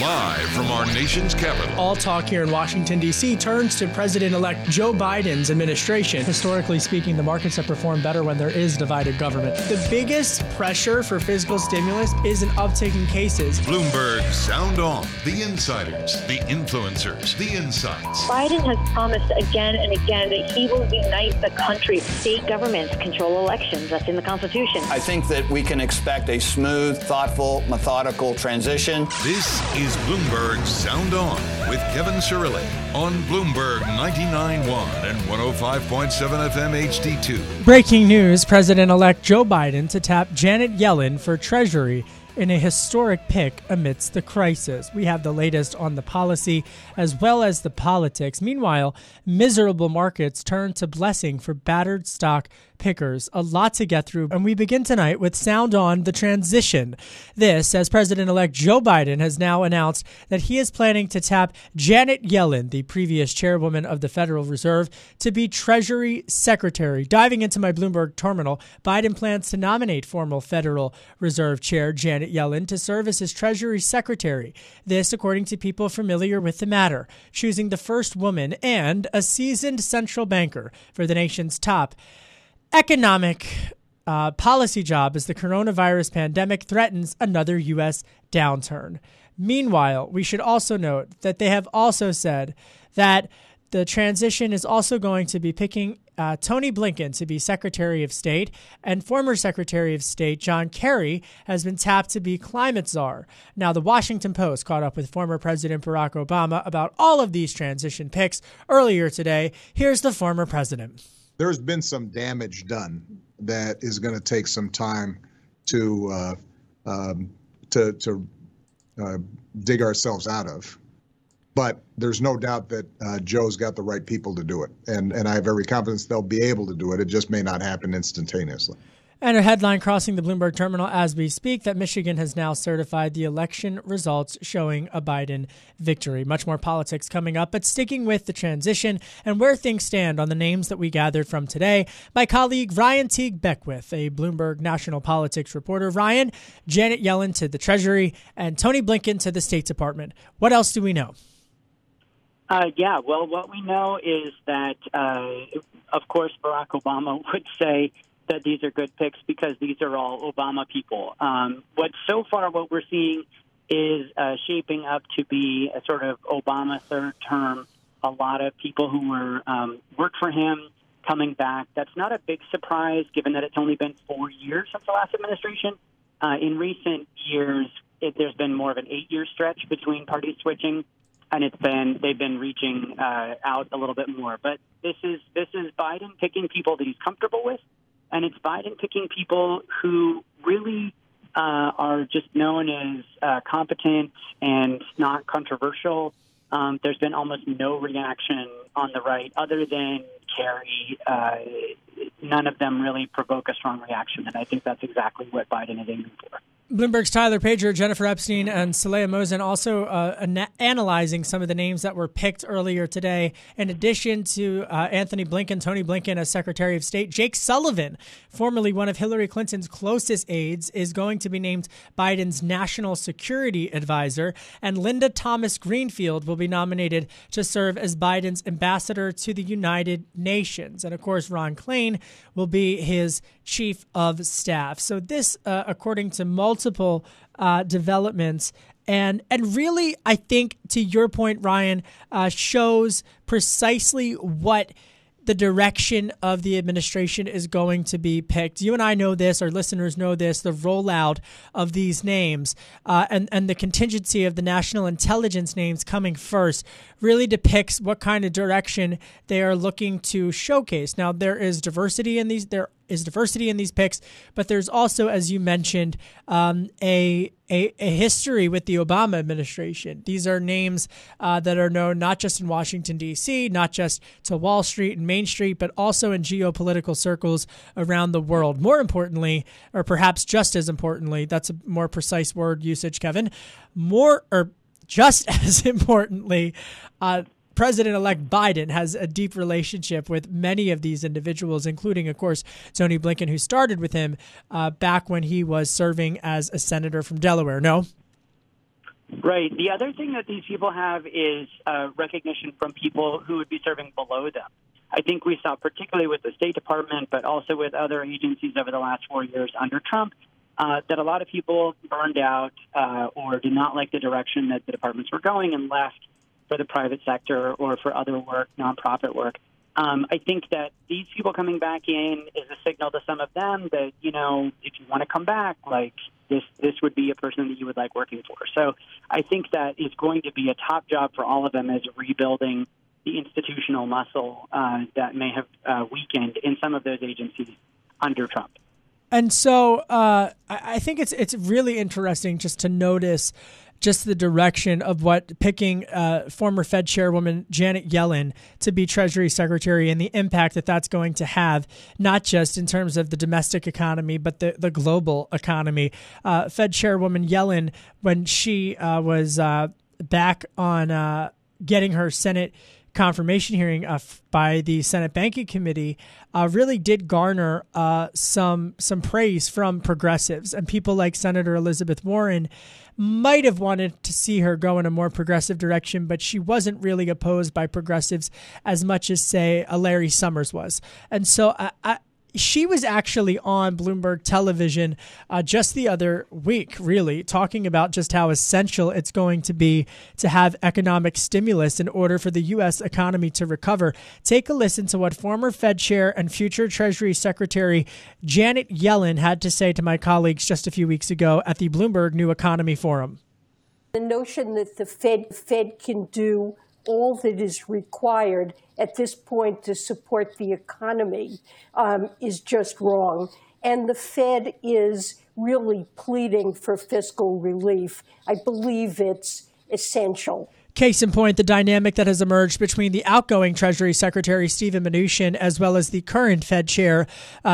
Live from our nation's capital. All talk here in Washington, D.C. turns to President-elect Joe Biden's administration. Historically speaking, the markets have performed better when there is divided government. The biggest pressure for fiscal stimulus is an uptick in cases. Bloomberg Sound On. The insiders, the influencers, the insights. Biden has promised again and again that he will unite the country. State governments control elections. That's in the Constitution. I think that we can expect a smooth, thoughtful, methodical transition. This is Bloomberg Sound On with Kevin Cirilli on Bloomberg 99.1 and 105.7 FM HD2. Breaking news, President-elect Joe Biden to tap Janet Yellen for Treasury in a historic pick amidst the crisis. We have the latest on the policy as well as the politics. Meanwhile, miserable markets turn to blessing for battered stock pickers. A lot to get through, and we begin tonight with Sound On the transition. This, as President-elect Joe Biden has now announced that he is planning to tap Janet Yellen, the previous chairwoman of the Federal Reserve, to be Treasury Secretary. Diving into my Bloomberg terminal, Biden plans to nominate former Federal Reserve Chair Janet Yellen to serve as his Treasury Secretary. This, according to people familiar with the matter, choosing the first woman and a seasoned central banker for the nation's top economic policy job as the coronavirus pandemic threatens another U.S. downturn. Meanwhile, we should also note that they have also said that the transition is also going to be picking Tony Blinken to be Secretary of State, and former Secretary of State John Kerry has been tapped to be climate czar. Now, the Washington Post caught up with former President Barack Obama about all of these transition picks earlier today. Here's the former president. There's been some damage done that is going to take some time to dig ourselves out of. But there's no doubt that Joe's got the right people to do it. And I have every confidence they'll be able to do it. It just may not happen instantaneously. And a headline crossing the Bloomberg terminal as we speak that Michigan has now certified the election results showing a Biden victory. Much more politics coming up, but sticking with the transition and where things stand on the names that we gathered from today, my colleague Ryan Teague Beckwith, a Bloomberg national politics reporter. Ryan, Janet Yellen to the Treasury and Tony Blinken to the State Department. What else do we know? Well, what we know is that, of course, Barack Obama would say that these are good picks because these are all Obama people. What we're seeing is shaping up to be a sort of Obama third term. A lot of people who were worked for him coming back. That's not a big surprise given that it's only been 4 years since the last administration. In recent years, there's been more of an 8-year stretch between party switching. And they've been reaching out a little bit more. But this is Biden picking people that he's comfortable with, and it's Biden picking people who really are just known as competent and not controversial. There's been almost no reaction on the right other than Kerry. None of them really provoke a strong reaction, and I think that's exactly what Biden is aiming for. Bloomberg's Tyler Pager, Jennifer Epstein, and Saleha Mosen also analyzing some of the names that were picked earlier today. In addition to Anthony Blinken, Tony Blinken as Secretary of State, Jake Sullivan, formerly one of Hillary Clinton's closest aides, is going to be named Biden's National Security Advisor. And Linda Thomas Greenfield will be nominated to serve as Biden's ambassador to the United Nations. And, of course, Ron Klain will be his chief of staff. So this, according to multiple developments, and really, I think, to your point, Ryan, shows precisely what the direction of the administration is going to be picked. You and I know this, our listeners know this, the rollout of these names and the contingency of the national intelligence names coming first really depicts what kind of direction they are looking to showcase. Now, there is diversity in these picks, but there's also, as you mentioned, a history with the Obama administration. These are names that are known not just in Washington, D.C., not just to Wall Street and Main Street, but also in geopolitical circles around the world. More importantly, or perhaps just as importantly, that's a more precise word usage, Kevin, just as importantly, President-elect Biden has a deep relationship with many of these individuals, including, of course, Tony Blinken, who started with him back when he was serving as a senator from Delaware. No? Right. The other thing that these people have is recognition from people who would be serving below them. I think we saw, particularly with the State Department, but also with other agencies over the last 4 years under Trump, that a lot of people burned out or did not like the direction that the departments were going and left for the private sector or for other work, nonprofit work. I think that these people coming back in is a signal to some of them that, you know, if you want to come back, like this would be a person that you would like working for. So I think that is going to be a top job for all of them as rebuilding the institutional muscle that may have weakened in some of those agencies under Trump. And so I think it's really interesting just to notice just the direction of what picking former Fed Chairwoman Janet Yellen to be Treasury Secretary and the impact that that's going to have, not just in terms of the domestic economy, but the global economy. Fed Chairwoman Yellen, when she was back on getting her Senate confirmation hearing by the Senate Banking Committee, really did garner some praise from progressives, and people like Senator Elizabeth Warren might have wanted to see her go in a more progressive direction, but she wasn't really opposed by progressives as much as, say, a Larry Summers was. And so she was actually on Bloomberg television just the other week, really, talking about just how essential it's going to be to have economic stimulus in order for the U.S. economy to recover. Take a listen to what former Fed Chair and future Treasury Secretary Janet Yellen had to say to my colleagues just a few weeks ago at the Bloomberg New Economy Forum. The notion that the Fed can do all that is required at this point to support the economy is just wrong. And the Fed is really pleading for fiscal relief. I believe it's essential. Case in point, the dynamic that has emerged between the outgoing Treasury Secretary Steven Mnuchin as well as the current Fed Chair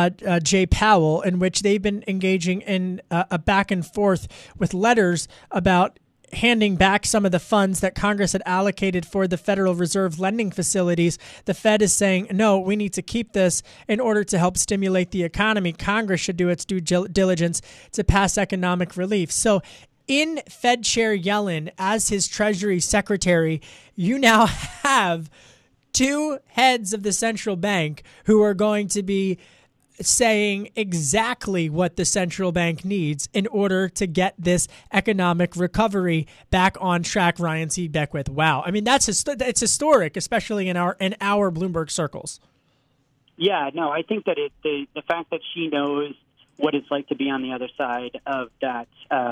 Jay Powell, in which they've been engaging in a back and forth with letters about handing back some of the funds that Congress had allocated for the Federal Reserve lending facilities. The Fed is saying, no, we need to keep this in order to help stimulate the economy. Congress should do its due diligence to pass economic relief. So in Fed Chair Yellen, as his Treasury Secretary, you now have two heads of the central bank who are going to be saying exactly what the central bank needs in order to get this economic recovery back on track. Ryan C. Beckwith. Wow. I mean, it's historic, especially in our Bloomberg circles. Yeah, no, I think that the fact that she knows what it's like to be on the other side of that,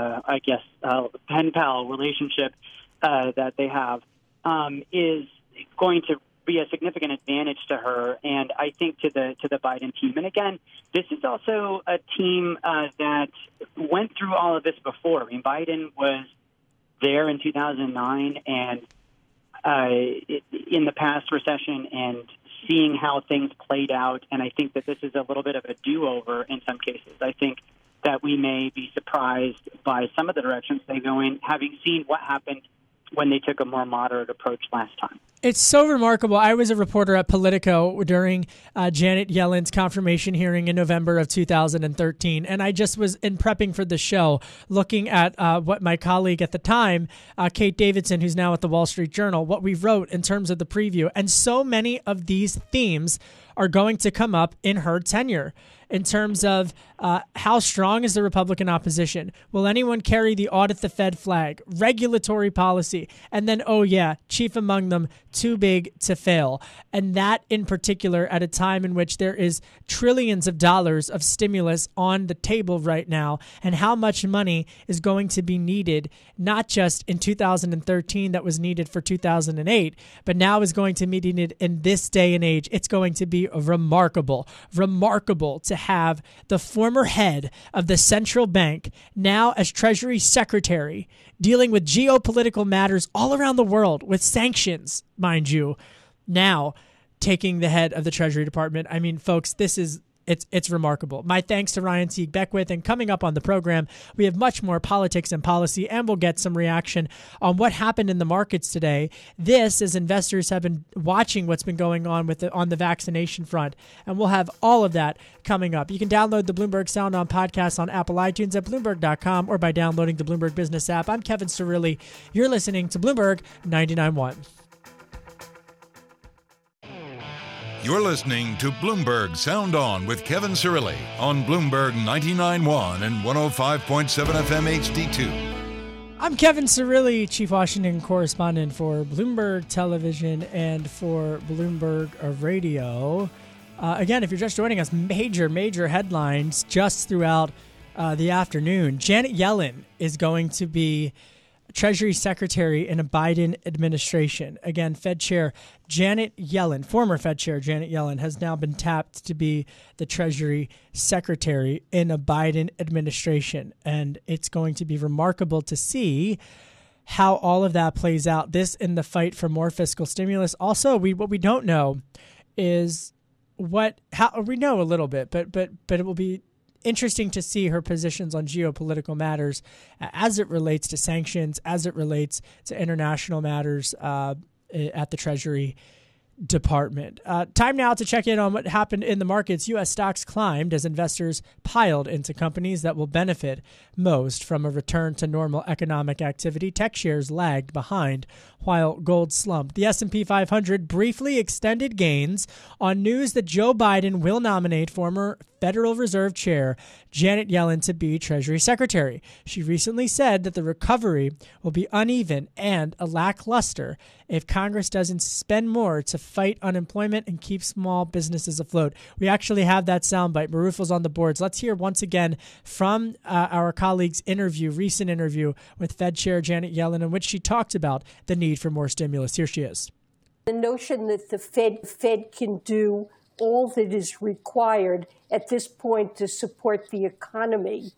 pen pal relationship that they have is going to be a significant advantage to her, and I think to the Biden team. And again, this is also a team that went through all of this before. I mean, Biden was there in 2009 and in the past recession and seeing how things played out. And I think that this is a little bit of a do-over in some cases. I think that we may be surprised by some of the directions they go in, having seen what happened when they took a more moderate approach last time. It's so remarkable. I was a reporter at Politico during Janet Yellen's confirmation hearing in November of 2013, and I just was, in prepping for the show, looking at what my colleague at the time, Kate Davidson, who's now at the Wall Street Journal, what we wrote in terms of the preview. And so many of these themes are going to come up in her tenure in terms of how strong is the Republican opposition? Will anyone carry the audit the Fed flag? Regulatory policy. And then, oh yeah, chief among them, too big to fail. And that in particular at a time in which there is trillions of dollars of stimulus on the table right now, and how much money is going to be needed, not just in 2013 that was needed for 2008, but now is going to be needed in this day and age. It's going to be remarkable to have the former head of the central bank now as Treasury Secretary dealing with geopolitical matters all around the world with sanctions, mind you, now taking the head of the Treasury Department. I mean, folks, this is It's remarkable. My thanks to Ryan Teague Beckwith. And coming up on the program, we have much more politics and policy, and we'll get some reaction on what happened in the markets today. This, as investors have been watching what's been going on on the vaccination front, and we'll have all of that coming up. You can download the Bloomberg Sound On podcast on Apple iTunes at Bloomberg.com or by downloading the Bloomberg Business app. I'm Kevin Cirilli. You're listening to Bloomberg 99.1. You're listening to Bloomberg Sound On with Kevin Cirilli on Bloomberg 99.1 and 105.7 FM HD2. I'm Kevin Cirilli, Chief Washington Correspondent for Bloomberg Television and for Bloomberg Radio. Again, if you're just joining us, major headlines just throughout the afternoon. Janet Yellen is going to be Treasury Secretary in a Biden administration. Again, Fed Chair Janet Yellen, former Fed Chair Janet Yellen, has now been tapped to be the Treasury Secretary in a Biden administration. And it's going to be remarkable to see how all of that plays out. This in the fight for more fiscal stimulus. Also, what we don't know is how we know a little bit, but it will be interesting to see her positions on geopolitical matters as it relates to sanctions, as it relates to international matters at the Treasury Department. Time now to check in on what happened in the markets. U.S. stocks climbed as investors piled into companies that will benefit most from a return to normal economic activity. Tech shares lagged behind while gold slumped. The S&P 500 briefly extended gains on news that Joe Biden will nominate former Federal Reserve Chair Janet Yellen to be Treasury Secretary. She recently said that the recovery will be uneven and lackluster if Congress doesn't spend more to fight unemployment and keep small businesses afloat. We actually have that soundbite. Marufo's on the boards. Let's hear once again from our colleague's recent interview with Fed Chair Janet Yellen, in which she talked about the need for more stimulus. Here she is. The notion that the Fed can do all that is required at this point to support the economy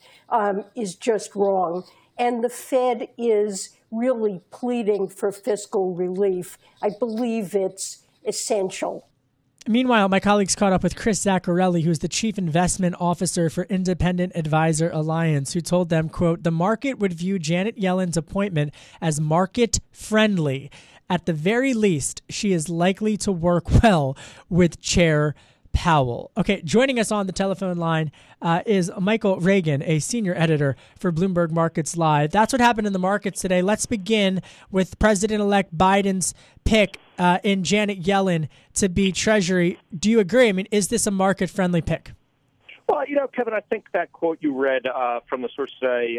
is just wrong. And the Fed is really pleading for fiscal relief. I believe it's essential. Meanwhile, my colleagues caught up with Chris Zaccarelli, who's the Chief Investment Officer for Independent Advisor Alliance, who told them, quote, the market would view Janet Yellen's appointment as market-friendly. At the very least, she is likely to work well with Chair Powell. Okay, joining us on the telephone line is Michael Reagan, a senior editor for Bloomberg Markets Live. That's what happened in the markets today. Let's begin with President-elect Biden's pick in Janet Yellen to be Treasury. Do you agree? I mean, is this a market-friendly pick? Well, Kevin, I think that quote you read from the source today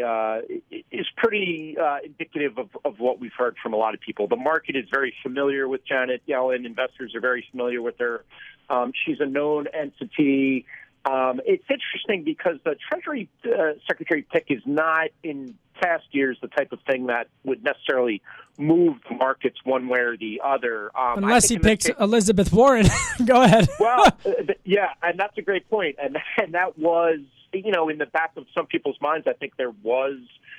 is pretty indicative of what we've heard from a lot of people. The market is very familiar with Janet Yellen. Investors are very familiar with her. She's a known entity. It's interesting because the Treasury Secretary pick is not in past years the type of thing that would necessarily move the markets one way or the other. Unless he picks Elizabeth Warren. Go ahead. Well, yeah, and that's a great point. And that was, in the back of some people's minds, I think there was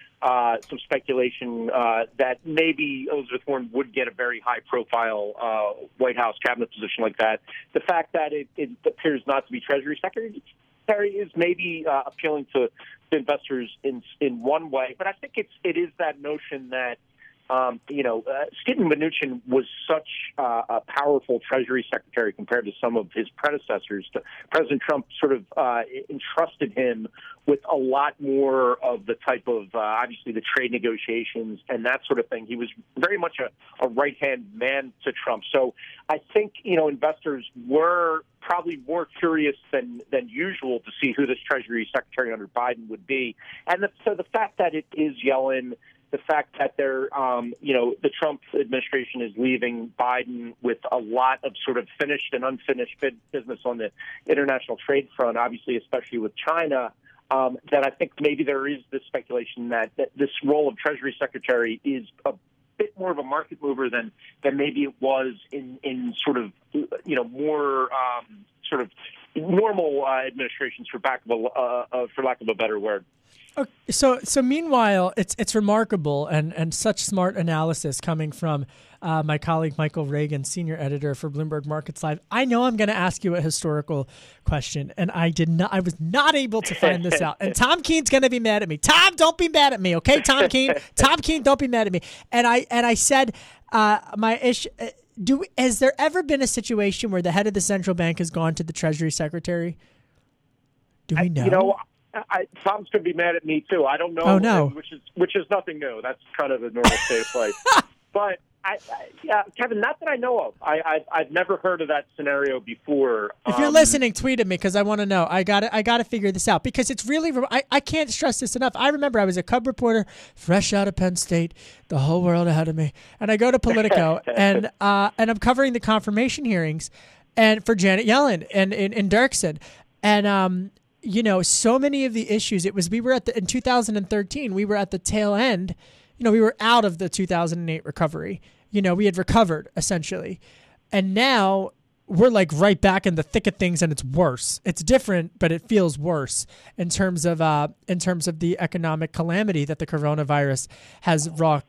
some speculation that maybe Elizabeth Warren would get a very high-profile White House cabinet position like that. The fact that it appears not to be Treasury Secretary is maybe appealing to investors in one way, but I think it is that notion that Steven Mnuchin was such a powerful Treasury Secretary compared to some of his predecessors. President Trump sort of entrusted him with a lot more of the type of, obviously, the trade negotiations and that sort of thing. He was very much a right-hand man to Trump. So I think, investors were probably more curious than usual to see who this Treasury Secretary under Biden would be. And so the fact that it is Yellen, the fact that the Trump administration is leaving Biden with a lot of sort of finished and unfinished business on the international trade front, obviously, especially with China, that I think maybe there is this speculation that this role of Treasury Secretary is a bit more of a market mover than maybe it was in sort of, more sort of normal administrations, for lack of a better word. Okay, so meanwhile, it's remarkable and such smart analysis coming from my colleague Michael Reagan, senior editor for Bloomberg Markets Live. I know I'm going to ask you a historical question, and I was not able to find this out. And Tom Keene's going to be mad at me. Tom, don't be mad at me, okay? Tom Keene, don't be mad at me. And I said my issue. Has there ever been a situation where the head of the central bank has gone to the Treasury Secretary? Do we know? Tom's going to be mad at me too. I don't know. Oh, no. Which is nothing new. That's kind of the normal state of play. But Kevin, not that I know of. I've never heard of that scenario before. If you're listening, tweet at me because I want to know. I got to figure this out because it's really. I can't stress this enough. I remember I was a Cub reporter, fresh out of Penn State, the whole world ahead of me, and I go to Politico and I'm covering the confirmation hearings, and for Janet Yellen and in Dirksen, and so many of the issues. We were in 2013. We were at the tail end. We were out of the 2008 recovery. We had recovered essentially. And now we're like right back in the thick of things, and it's worse. It's different, but it feels worse in terms of the economic calamity that the coronavirus has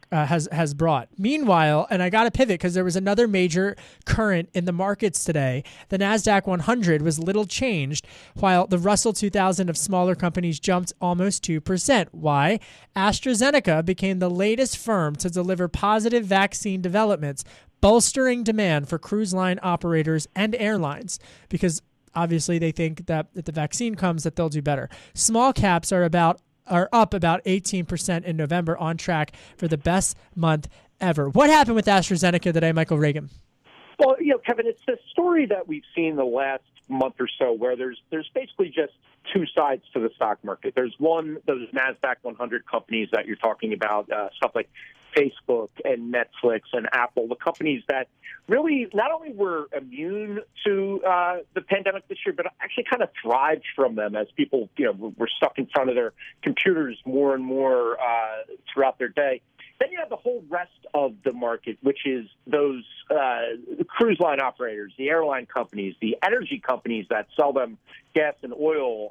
brought. Meanwhile, and I got to pivot because there was another major current in the markets today. The NASDAQ 100 was little changed, while the Russell 2000 of smaller companies jumped almost 2%. Why? AstraZeneca became the latest firm to deliver positive vaccine developments, bolstering demand for cruise line operators and airlines because obviously they think that if the vaccine comes that they'll do better. Small caps are up about 18% in November, on track for the best month ever. What happened with AstraZeneca today, Michael Reagan? Well, Kevin, it's the story that we've seen the last month or so where there's basically just two sides to the stock market. There's one, those NASDAQ 100 companies that you're talking about, stuff like Facebook and Netflix and Apple, the companies that really not only were immune to the pandemic this year, but actually kind of thrived from them as people, were stuck in front of their computers more and more throughout their day. Then you have the whole rest of the market, which is those cruise line operators, the airline companies, the energy companies that sell them gas and oil,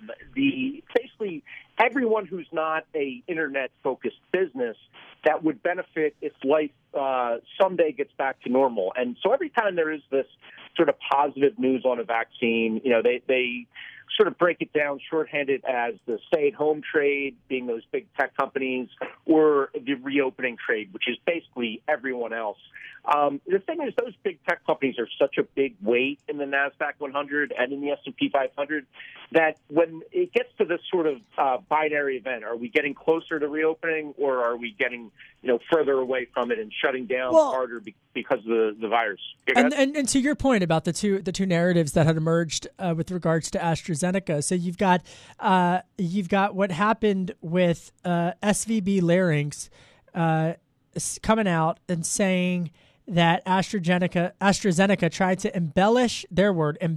basically everyone who's not a internet-focused business that would benefit if life someday gets back to normal. And so every time there is this sort of positive news on a vaccine, they sort of break it down shorthanded as the stay-at-home trade, being those big tech companies, or the reopening trade, which is basically everyone else. The thing is, those big tech companies are such a big weight in the NASDAQ 100 and in the S&P 500 that when it gets to this sort of binary event, are we getting closer to reopening or are we getting further away from it and shutting down harder because of the virus? And to your point about the two narratives that had emerged with regards to AstraZeneca, so you've got what happened with SVB Larynx coming out and saying that AstraZeneca tried to embellish their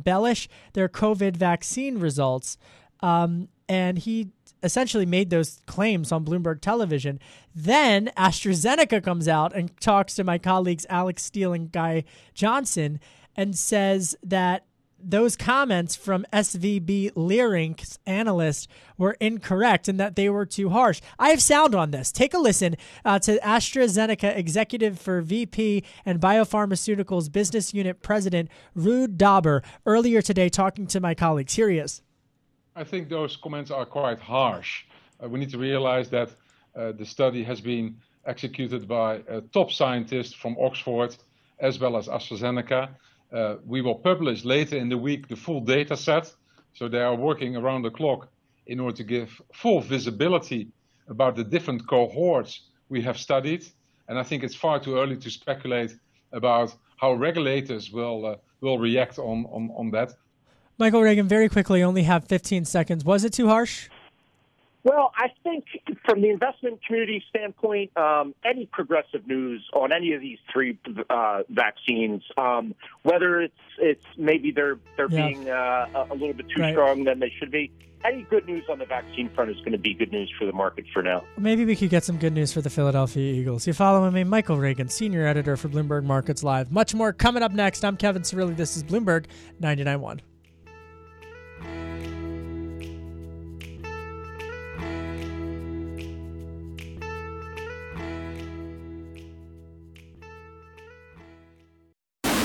COVID vaccine results, and he essentially made those claims on Bloomberg Television. Then AstraZeneca comes out and talks to my colleagues Alex Steele and Guy Johnson and says that those comments from SVB Larynx analysts were incorrect and that they were too harsh. I have sound on this. Take a listen to AstraZeneca executive for VP and Biopharmaceuticals Business Unit President Ruud Dobber earlier today talking to my colleagues. Here he is. I think those comments are quite harsh. We need to realize that the study has been executed by top scientists from Oxford as well as AstraZeneca. We will publish later in the week the full data set. So they are working around the clock in order to give full visibility about the different cohorts we have studied. And I think it's far too early to speculate about how regulators will react on that. Michael Reagan, very quickly, only have 15 seconds. Was it too harsh? Well, I think from the investment community standpoint, any progressive news on any of these three vaccines, whether it's maybe they're being a little bit too strong than they should be, any good news on the vaccine front is going to be good news for the market for now. Maybe we could get some good news for the Philadelphia Eagles. You follow me, Michael Reagan, senior editor for Bloomberg Markets Live. Much more coming up next. I'm Kevin Cirilli. This is Bloomberg 99.1.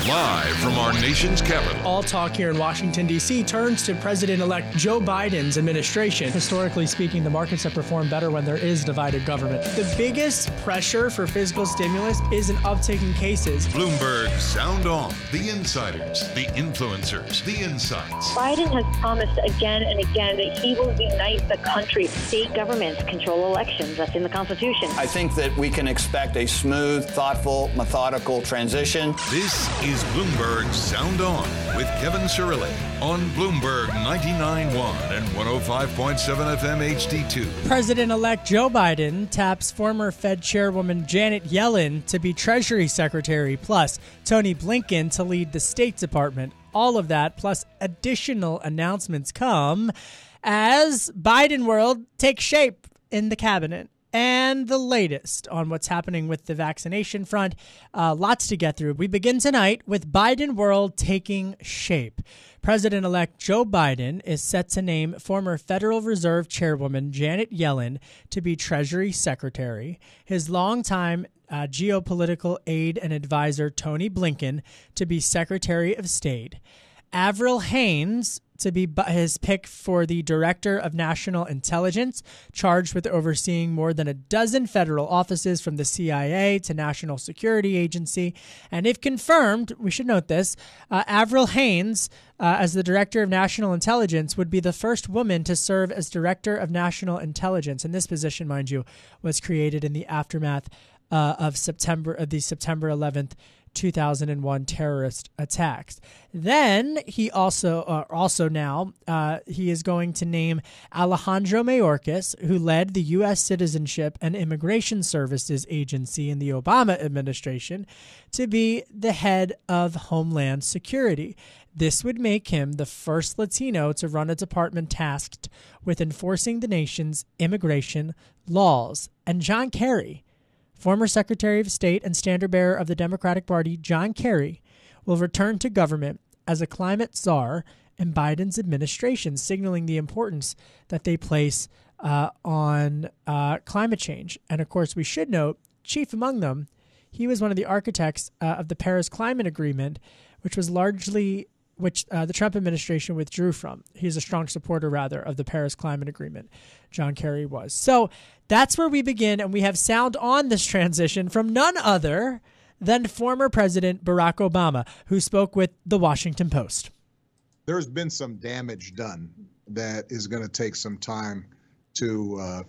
Live from our nation's capital. All talk here in Washington, D.C. turns to President-elect Joe Biden's administration. Historically speaking, the markets have performed better when there is divided government. The biggest pressure for fiscal stimulus is an uptick in cases. Bloomberg Sound On. The insiders, the influencers, the insights. Biden has promised again and again that he will unite the country. State governments control elections. That's in the Constitution. I think that we can expect a smooth, thoughtful, methodical transition. This is Bloomberg Sound On with Kevin Cirilli on Bloomberg 99.1 and 105.7 FM HD2. President-elect Joe Biden taps former Fed Chairwoman Janet Yellen to be Treasury Secretary, plus Tony Blinken to lead the State Department. All of that, plus additional announcements come as Biden world takes shape in the cabinet. And the latest on what's happening with the vaccination front. Lots to get through. We begin tonight with Biden world taking shape. President-elect Joe Biden is set to name former Federal Reserve Chairwoman Janet Yellen to be Treasury Secretary, his longtime geopolitical aide and advisor Tony Blinken to be Secretary of State, Avril Haines to be his pick for the Director of National Intelligence, charged with overseeing more than a dozen federal offices from the CIA to National Security Agency. And if confirmed, we should note this, Avril Haines, as the Director of National Intelligence, would be the first woman to serve as Director of National Intelligence. And this position, mind you, was created in the aftermath of the September 11th 2001 terrorist attacks. Then he he is going to name Alejandro Mayorkas, who led the U.S. Citizenship and Immigration Services Agency in the Obama administration, to be the head of Homeland Security. This would make him the first Latino to run a department tasked with enforcing the nation's immigration laws. And John Kerry, former Secretary of State and standard-bearer of the Democratic Party, John Kerry, will return to government as a climate czar in Biden's administration, signaling the importance that they place on climate change. And, of course, we should note, chief among them, he was one of the architects of the Paris Climate Agreement, which the Trump administration withdrew from. He's a strong supporter, rather, of the Paris Climate Agreement. John Kerry was. So that's where we begin, and we have sound on this transition from none other than former President Barack Obama, who spoke with The Washington Post. There's been some damage done that is going to take some time to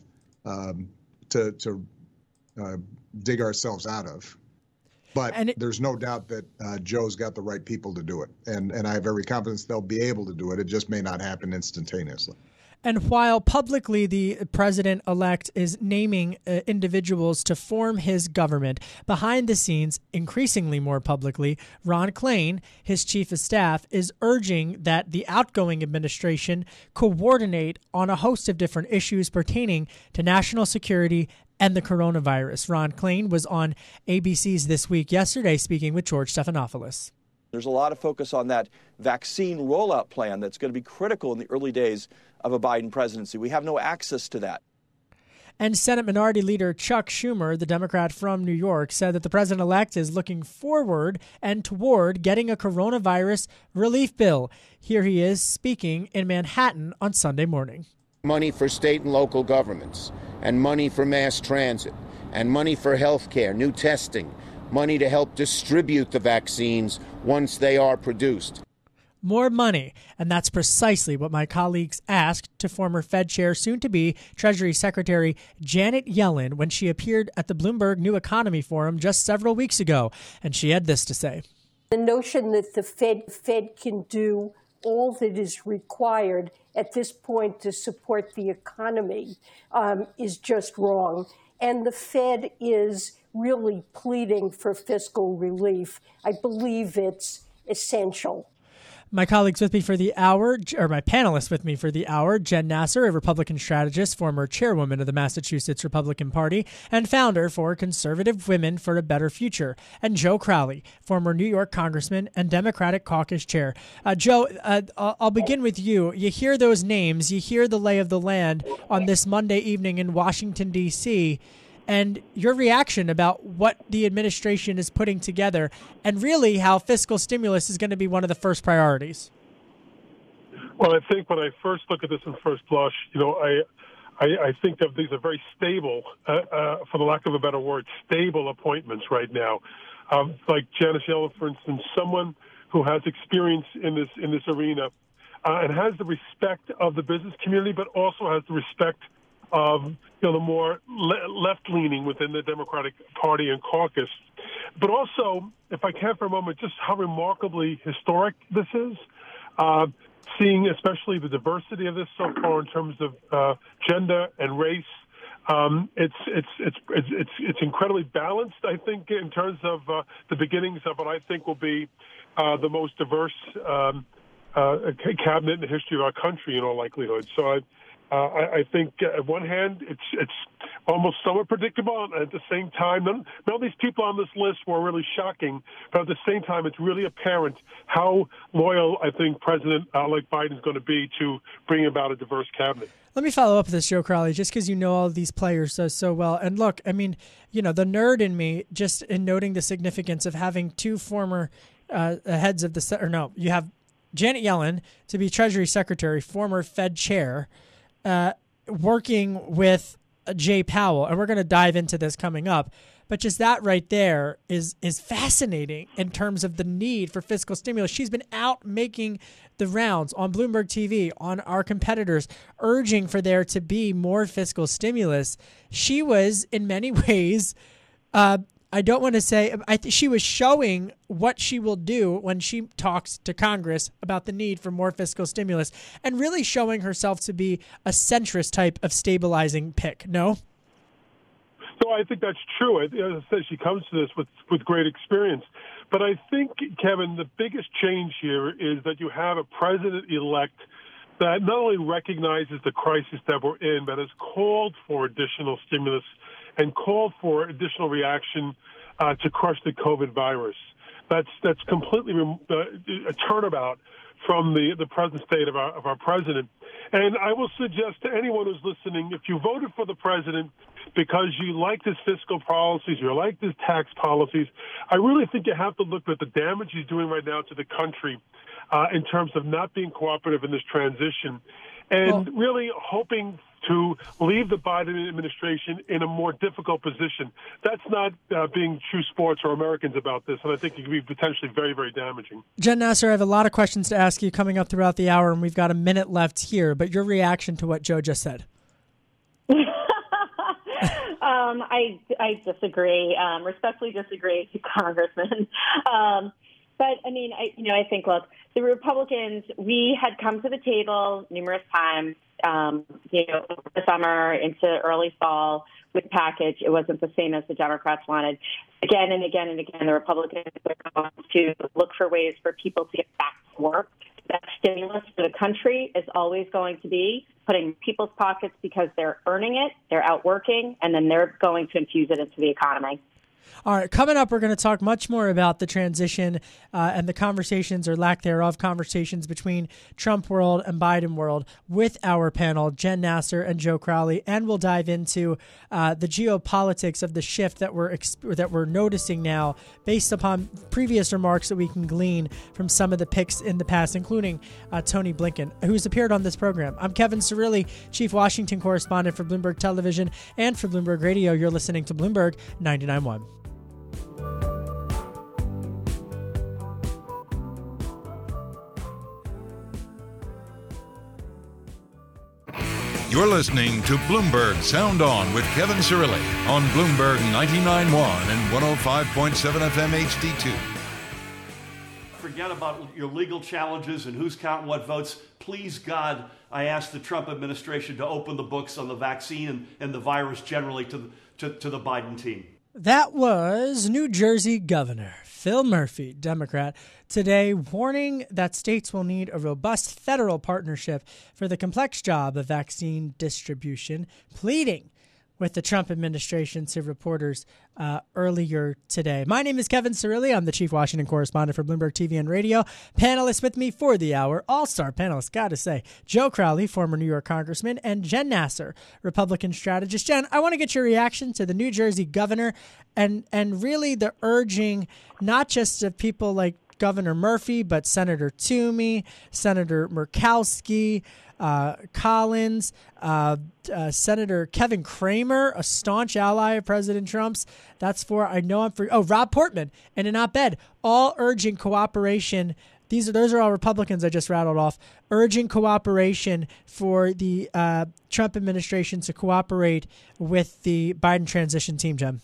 dig ourselves out of. But there's no doubt that Joe's got the right people to do it. And I have every confidence they'll be able to do it. It just may not happen instantaneously. And while publicly the president-elect is naming individuals to form his government, behind the scenes, increasingly more publicly, Ron Klain, his chief of staff, is urging that the outgoing administration coordinate on a host of different issues pertaining to national security and the coronavirus. Ron Klain was on ABC's This Week yesterday speaking with George Stephanopoulos. There's a lot of focus on that vaccine rollout plan that's going to be critical in the early days of a Biden presidency. We have no access to that. And Senate Minority Leader Chuck Schumer, the Democrat from New York, said that the president-elect is looking forward and toward getting a coronavirus relief bill. Here he is speaking in Manhattan on Sunday morning. Money for state and local governments, and money for mass transit, and money for health care, new testing, money to help distribute the vaccines once they are produced. More money, and that's precisely what my colleagues asked to former Fed Chair, soon-to-be Treasury Secretary Janet Yellen when she appeared at the Bloomberg New Economy Forum just several weeks ago, and she had this to say. The notion that the Fed can do all that is required at this point to support the economy is just wrong. And the Fed is really pleading for fiscal relief. I believe it's essential. My colleagues with me for the hour, or my panelists with me for the hour, Jen Nasser, a Republican strategist, former chairwoman of the Massachusetts Republican Party, and founder for Conservative Women for a Better Future, and Joe Crowley, former New York congressman and Democratic caucus chair. Joe, I'll begin with you. You hear those names, you hear the lay of the land on this Monday evening in Washington, D.C., and your reaction about what the administration is putting together and really how fiscal stimulus is going to be one of the first priorities. Well, I think when I first look at this in first blush, I think of these are very stable, for the lack of a better word, stable appointments right now. Like Janice Yellen, for instance, someone who has experience in this arena and has the respect of the business community, but also has the respect of the more left-leaning within the Democratic Party and caucus. But also, if I can for a moment, just how remarkably historic this is. Seeing especially the diversity of this so far in terms of gender and race, it's incredibly balanced. I think in terms of the beginnings of what I think will be the most diverse cabinet in the history of our country, in all likelihood. So I think at one hand it's almost somewhat predictable, and at the same time, none of these people on this list were really shocking. But at the same time, it's really apparent how loyal I think President-elect Biden is going to be to bring about a diverse cabinet. Let me follow up with this, Joe Crowley, just because you know all of these players so well. And look, I mean, the nerd in me, just in noting the significance of having two former heads of the you have Janet Yellen to be Treasury Secretary, former Fed chair, working with Jay Powell, and we're going to dive into this coming up. But just that right there is fascinating in terms of the need for fiscal stimulus. She's been out making the rounds on Bloomberg TV, on our competitors, urging for there to be more fiscal stimulus. She was, in many ways, I don't want to say, she was showing what she will do when she talks to Congress about the need for more fiscal stimulus and really showing herself to be a centrist type of stabilizing pick. No? So I think that's true. As I said, she comes to this with great experience. But I think, Kevin, the biggest change here is that you have a president-elect that not only recognizes the crisis that we're in, but has called for additional stimulus and called for additional reaction to crush the COVID virus. That's completely a turnabout from the present state of our president. And I will suggest to anyone who's listening, if you voted for the president because you like his fiscal policies, you like his tax policies, I really think you have to look at the damage he's doing right now to the country in terms of not being cooperative in this transition and really hoping to leave the Biden administration in a more difficult position. That's not being true sports or Americans about this, and I think it could be potentially very, very damaging. Jen Nasser, I have a lot of questions to ask you coming up throughout the hour, and we've got a minute left here, but your reaction to what Joe just said. I disagree, respectfully disagree, Congressman. But, I mean, I think, look, the Republicans, we had come to the table numerous times, over the summer into early fall with package. It wasn't the same as the Democrats wanted. Again and again and again, the Republicans are going to look for ways for people to get back to work. That stimulus for the country is always going to be putting people's pockets because they're earning it, they're out working, and then they're going to infuse it into the economy. All right, coming up, we're going to talk much more about the transition and the conversations or lack thereof conversations between Trump world and Biden world with our panel, Jen Nasser and Joe Crowley, and we'll dive into the geopolitics of the shift that we're noticing now based upon previous remarks that we can glean from some of the picks in the past, including Tony Blinken, who's appeared on this program. I'm Kevin Cirilli, Chief Washington Correspondent for Bloomberg Television and for Bloomberg Radio. You're listening to Bloomberg 99.1. You're listening to Bloomberg Sound On with Kevin Cirilli on Bloomberg 99.1 and 105.7 FM HD2. Forget about your legal challenges and who's counting what votes. Please, God, I ask the Trump administration to open the books on the vaccine and the virus generally to the Biden team. That was New Jersey Governor Phil Murphy, Democrat, today warning that states will need a robust federal partnership for the complex job of vaccine distribution, pleading with the Trump administration to reporters earlier today. My name is Kevin Cirilli. I'm the chief Washington correspondent for Bloomberg TV and Radio. Panelists with me for the hour, all-star panelists, gotta say, Joe Crowley, former New York congressman, and Jen Nasser, Republican strategist. Jen, I want to get your reaction to the New Jersey governor and really the urging, not just of people like Governor Murphy, but Senator Toomey, Senator Murkowski, Collins, Senator Kevin Cramer, a staunch ally of President Trump's. Rob Portman in an op-ed, all urging cooperation. Those are all Republicans I just rattled off, urging cooperation for the Trump administration to cooperate with the Biden transition team, Jen.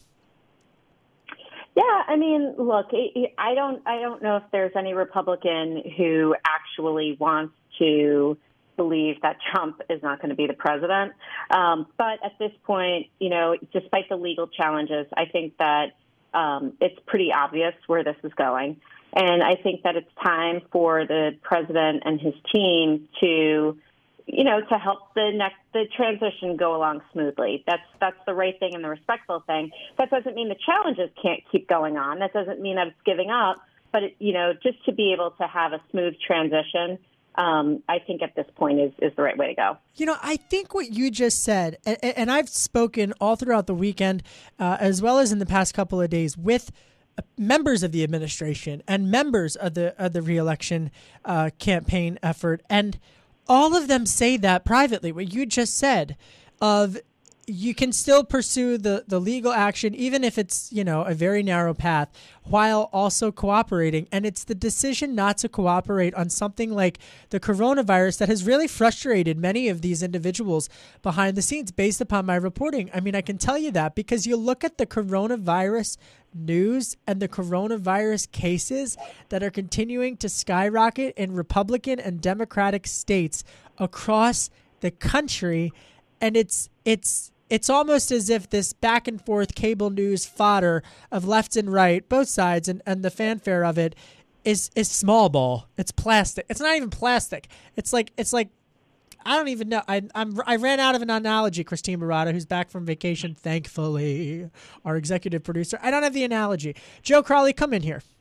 Yeah, I mean, look, I don't know if there's any Republican who actually wants to believe that Trump is not going to be the president. But at this point, despite the legal challenges, I think that it's pretty obvious where this is going. And I think that it's time for the president and his team to help the transition go along smoothly. That's the right thing and the respectful thing. That doesn't mean the challenges can't keep going on. That doesn't mean that it's giving up. But, just to be able to have a smooth transition, I think at this point is the right way to go. I think what you just said, and I've spoken all throughout the weekend, as well as in the past couple of days, with members of the administration and members of the reelection campaign effort, and all of them say that privately, what you just said, of you can still pursue the legal action, even if it's, a very narrow path, while also cooperating. And it's the decision not to cooperate on something like the coronavirus that has really frustrated many of these individuals behind the scenes based upon my reporting. I mean, I can tell you that because you look at the coronavirus news and the coronavirus cases that are continuing to skyrocket in Republican and Democratic states across the country. And it's almost as if this back and forth cable news fodder of left and right, both sides, and the fanfare of it is small ball. It's plastic. It's not even plastic. It's like I don't even know. I ran out of an analogy, Christine Barada, who's back from vacation, thankfully, our executive producer. I don't have the analogy. Joe Crowley, come in here.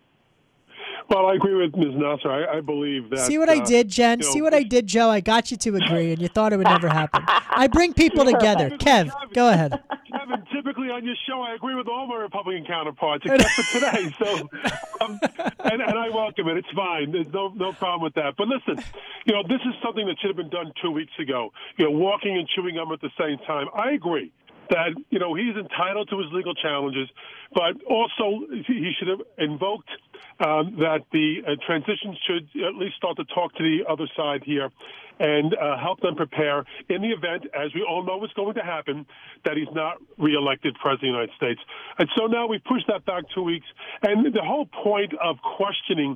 Well, I agree with Ms. Nasser. I believe that. See what I did, Jen? See what I did, Joe? I got you to agree, and you thought it would never happen. I bring people together. Kev, go ahead. Kevin, typically on your show, I agree with all my Republican counterparts, except for today. So, and I welcome it. It's fine. There's no problem with that. But listen, this is something that should have been done 2 weeks ago. Walking and chewing gum at the same time. I agree that, he's entitled to his legal challenges, but also he should have invoked that the transition should at least start to talk to the other side here and help them prepare in the event, as we all know is going to happen, that he's not reelected president of the United States. And so now we push that back 2 weeks. And the whole point of questioning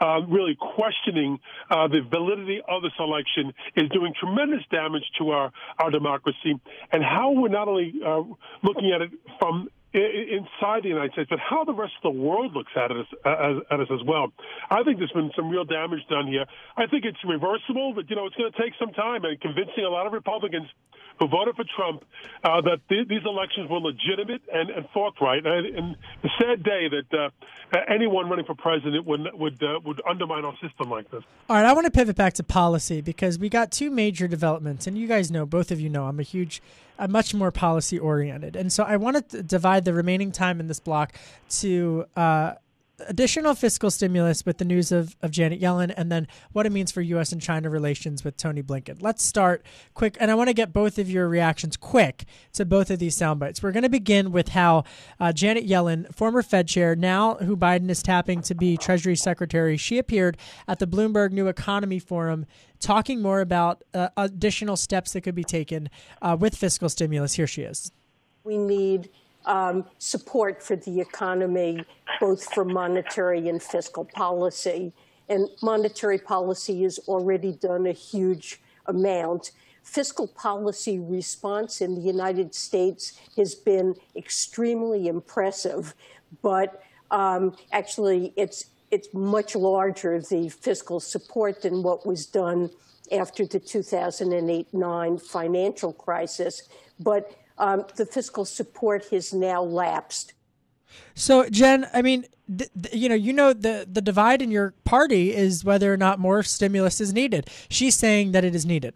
the validity of this election is doing tremendous damage to our democracy, and how we're not only looking at it from inside the United States, but how the rest of the world looks at us as well. I think there's been some real damage done here. I think it's reversible, but, it's going to take some time, and convincing a lot of Republicans who voted for Trump that these elections were legitimate and forthright. And the sad day that anyone running for president would undermine our system like this. All right, I want to pivot back to policy because we got two major developments, and you guys know, both of you know, I'm much more policy oriented. And so I want to divide the remaining time in this block to additional fiscal stimulus with the news of Janet Yellen, and then what it means for U.S. and China relations with Tony Blinken. Let's start quick, and I want to get both of your reactions quick to both of these sound bites. We're going to begin with how Janet Yellen, former Fed chair, now who Biden is tapping to be Treasury Secretary, she appeared at the Bloomberg New Economy Forum talking more about additional steps that could be taken with fiscal stimulus. Here she is. We need support for the economy, both for monetary and fiscal policy. And monetary policy has already done a huge amount. Fiscal policy response in the United States has been extremely impressive, but actually it's much larger, the fiscal support, than what was done after the 2008-9 financial crisis. But the fiscal support has now lapsed. So, Jen, I mean, the divide in your party is whether or not more stimulus is needed. She's saying that it is needed.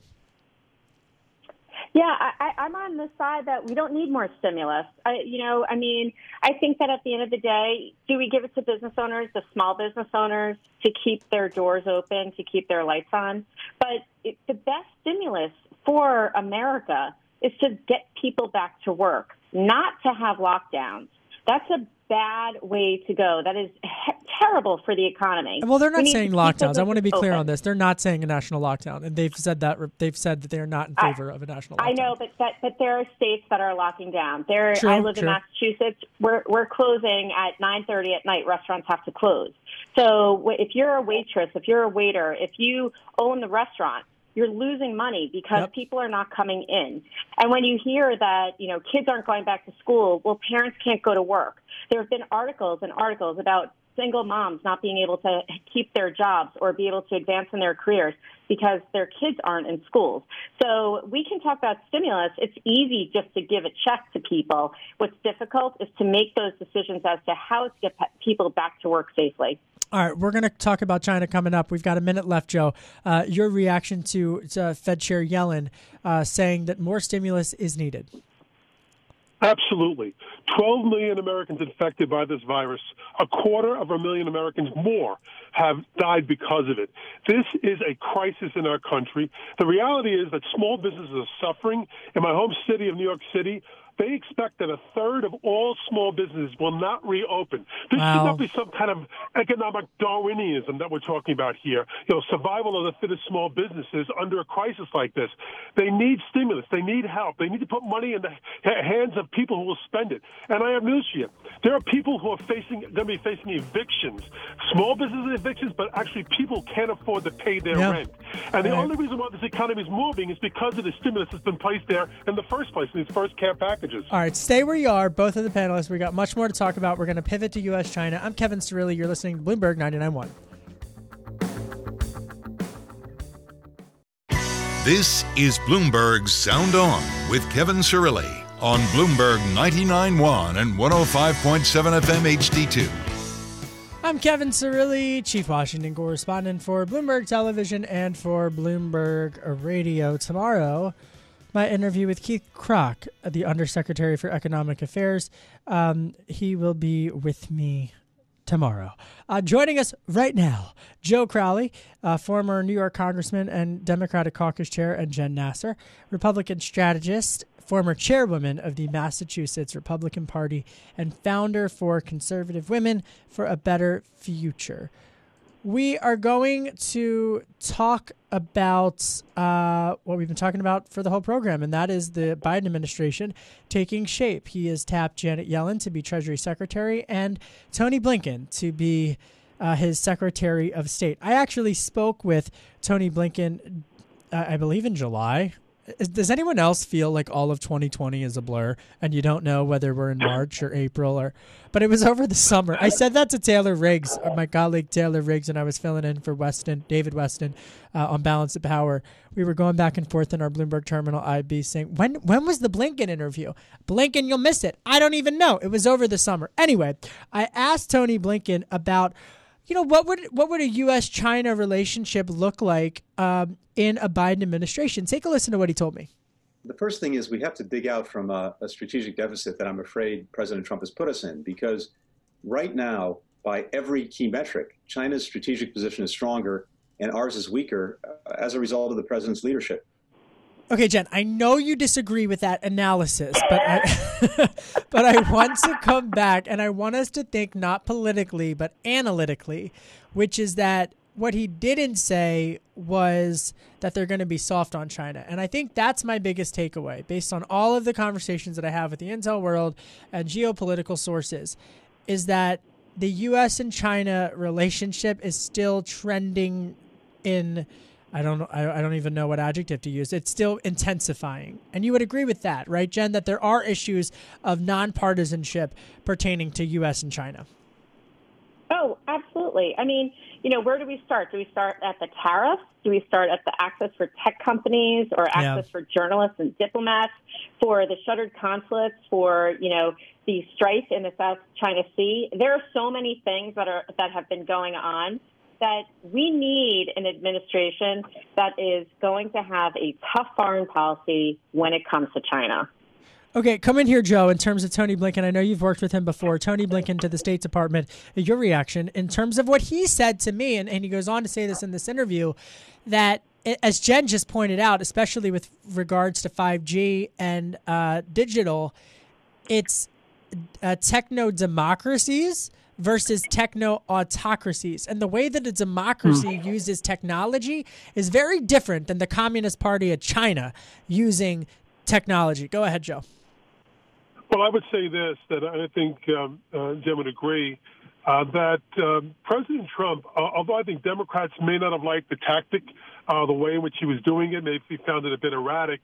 Yeah, I'm on the side that we don't need more stimulus. I think that at the end of the day, do we give it to business owners, the small business owners, to keep their doors open, to keep their lights on? But the best stimulus for America is to get people back to work, not to have lockdowns. That's a bad way to go. That is terrible for the economy. Well, they're not saying lockdowns. I want to be clear on this. They're not saying a national lockdown, and they've said that they are not in favor of a national lockdown. I know, but there are states that are locking down. True, I live in Massachusetts. We're closing at 9:30 at night. Restaurants have to close. So if you're a waitress, if you're a waiter, if you own the restaurant, you're losing money because people are not coming in. And when you hear that, kids aren't going back to school, well, parents can't go to work. There have been articles and articles about single moms not being able to keep their jobs or be able to advance in their careers because their kids aren't in schools. So we can talk about stimulus. It's easy just to give a check to people. What's difficult is to make those decisions as to how to get people back to work safely. All right, we're going to talk about China coming up. We've got a minute left, Joe. Your reaction to Fed Chair Yellen saying that more stimulus is needed. Absolutely. 12 million Americans infected by this virus. 250,000 Americans more have died because of it. This is a crisis in our country. The reality is that small businesses are suffering. In my home city of New York City, they expect that a third of all small businesses will not reopen. This should not be some kind of economic Darwinism that we're talking about here. Survival of the fittest small businesses under a crisis like this. They need stimulus. They need help. They need to put money in the hands of people who will spend it. And I have news for you. There are people who are going to be facing evictions. Small business evictions, but actually people can't afford to pay their rent. And the only reason why this economy is moving is because of the stimulus that's been placed there in the first place, in these first care packages. All right, stay where you are, both of the panelists. We got much more to talk about. We're going to pivot to U.S.-China. I'm Kevin Cirilli. You're listening to Bloomberg 99.1. This is Bloomberg Sound On with Kevin Cirilli on Bloomberg 99.1 and 105.7 FM HD2. I'm Kevin Cirilli, Chief Washington Correspondent for Bloomberg Television and for Bloomberg Radio. Tomorrow, my interview with Keith Krach, the Undersecretary for Economic Affairs. He will be with me tomorrow. Joining us right now, Joe Crowley, former New York Congressman and Democratic Caucus Chair, and Jen Nasser, Republican strategist, former chairwoman of the Massachusetts Republican Party, and founder for Conservative Women for a Better Future. We are going to talk about what we've been talking about for the whole program, and that is the Biden administration taking shape. He has tapped Janet Yellen to be Treasury Secretary and Tony Blinken to be his Secretary of State. I actually spoke with Tony Blinken, I believe in July. Does anyone else feel like all of 2020 is a blur and you don't know whether we're in March or April but it was over the summer. I said that to Taylor Riggs, my colleague Taylor Riggs, and I was filling in for David Weston on Balance of Power. We were going back and forth in our Bloomberg Terminal IB saying, when was the Blinken interview? Blinken, you'll miss it. I don't even know. It was over the summer. Anyway, I asked Tony Blinken about what would a U.S.-China relationship look like in a Biden administration? Take a listen to what he told me. The first thing is we have to dig out from a strategic deficit that I'm afraid President Trump has put us in, because right now, by every key metric, China's strategic position is stronger and ours is weaker as a result of the president's leadership. Okay, Jen, I know you disagree with that analysis, but I want to come back and I want us to think not politically, but analytically, which is that what he didn't say was that they're going to be soft on China. And I think that's my biggest takeaway based on all of the conversations that I have with the intel world and geopolitical sources, is that the U.S. and China relationship is still trending in, I don't even know what adjective to use. It's still intensifying. And you would agree with that, right, Jen, that there are issues of nonpartisanship pertaining to U.S. and China? Oh, absolutely. I mean, where do we start? Do we start at the tariffs? Do we start at the access for tech companies or access for journalists and diplomats, for the shuttered consulates, for, the strife in the South China Sea? There are so many things that have been going on that we need an administration that is going to have a tough foreign policy when it comes to China. Okay, come in here, Joe, in terms of Tony Blinken. I know you've worked with him before. Tony Blinken to the State Department, your reaction in terms of what he said to me, and he goes on to say this in this interview, that as Jen just pointed out, especially with regards to 5G and digital, it's techno-democracies versus techno-autocracies. And the way that a democracy uses technology is very different than the Communist Party of China using technology. Go ahead, Joe. Well, I would say this, that I think Jim would agree, that President Trump, although I think Democrats may not have liked the tactic, the way in which he was doing it, maybe he found it a bit erratic,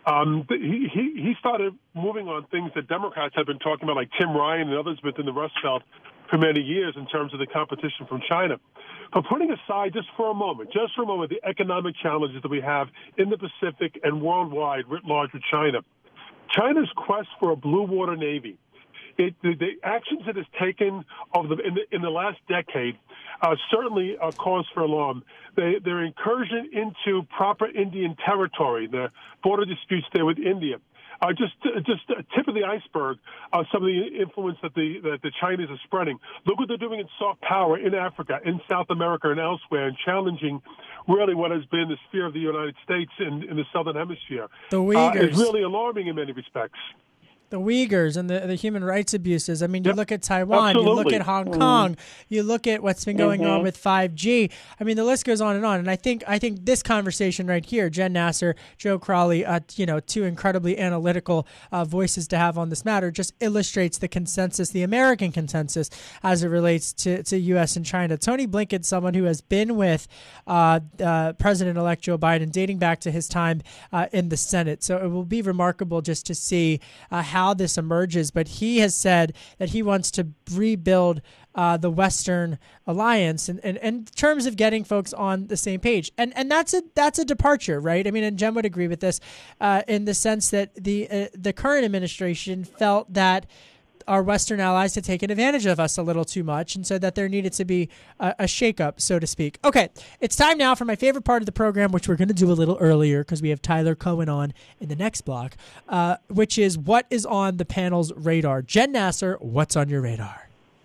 he started moving on things that Democrats have been talking about, like Tim Ryan and others within the Rust Belt for many years in terms of the competition from China. But putting aside just for a moment, the economic challenges that we have in the Pacific and worldwide writ large with China, China's quest for a blue water navy, the actions it has taken in the last decade certainly cause for alarm. Their incursion into proper Indian territory, the border disputes there with India, just a tip of the iceberg of some of the influence that the Chinese are spreading. Look what they're doing in soft power in Africa, in South America, and elsewhere, and challenging really what has been the sphere of the United States in the Southern Hemisphere. The Uyghurs. It's really alarming in many respects. The Uyghurs and the human rights abuses. I mean, you look at Taiwan, absolutely. You look at Hong Kong, you look at what's been going on with 5G. I mean, the list goes on. And I think this conversation right here, Jen Nasser, Joe Crawley, two incredibly analytical voices to have on this matter, just illustrates the consensus, the American consensus, as it relates to U.S. and China. Tony Blinken, someone who has been with President-elect Joe Biden dating back to his time in the Senate. So it will be remarkable just to see how this emerges, but he has said that he wants to rebuild the Western alliance in terms of getting folks on the same page, and that's a departure, right? I mean, and Jen would agree with this in the sense that the current administration felt that our Western allies had taken advantage of us a little too much, and so that there needed to be a shakeup, so to speak. Okay, it's time now for my favorite part of the program, which we're going to do a little earlier because we have Tyler Cohen on in the next block, which is what is on the panel's radar. Jen Nasser, what's on your radar?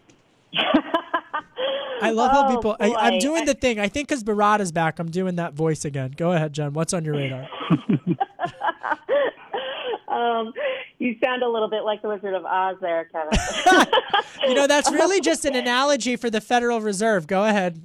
I love how people... I'm doing the thing. I think because Bharat is back, I'm doing that voice again. Go ahead, Jen. What's on your radar? You sound a little bit like the Wizard of Oz there, Kevin. That's really just an analogy for the Federal Reserve. Go ahead.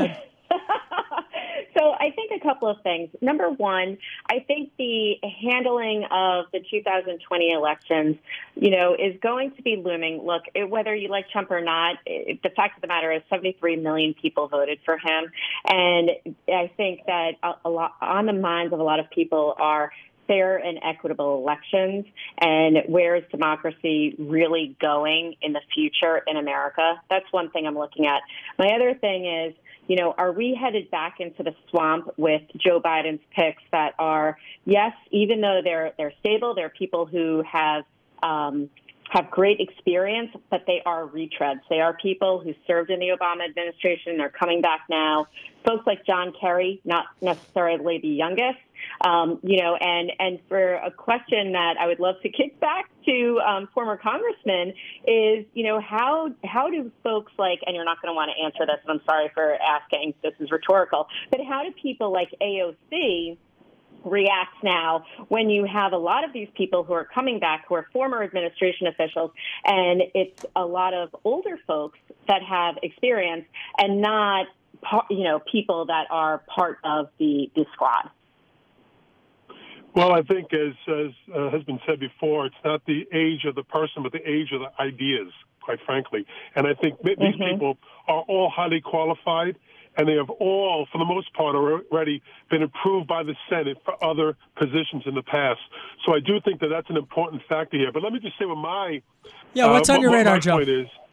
So I think a couple of things. Number one, I think the handling of the 2020 elections, is going to be looming. Look, whether you like Trump or not, the fact of the matter is 73 million people voted for him. And I think that a lot on the minds of a lot of people are fair and equitable elections, and where is democracy really going in the future in America? That's one thing I'm looking at. My other thing is, are we headed back into the swamp with Joe Biden's picks that are, yes, even though they're stable, they're people who have great experience, but they are retreads. They are people who served in the Obama administration. They're coming back now. Folks like John Kerry, not necessarily the youngest, and for a question that I would love to kick back to former congressmen is, how do folks like, and you're not going to want to answer this, and I'm sorry for asking, this is rhetorical, but how do people like AOC react now when you have a lot of these people who are coming back who are former administration officials, and it's a lot of older folks that have experience and not, people that are part of the squad? Well, I think, as has been said before, it's not the age of the person, but the age of the ideas, quite frankly. And I think these people are all highly qualified, and they have all, for the most part, already been approved by the Senate for other positions in the past. So I do think that that's an important factor here. But let me just say what my what's on your radar, Joe? Point is,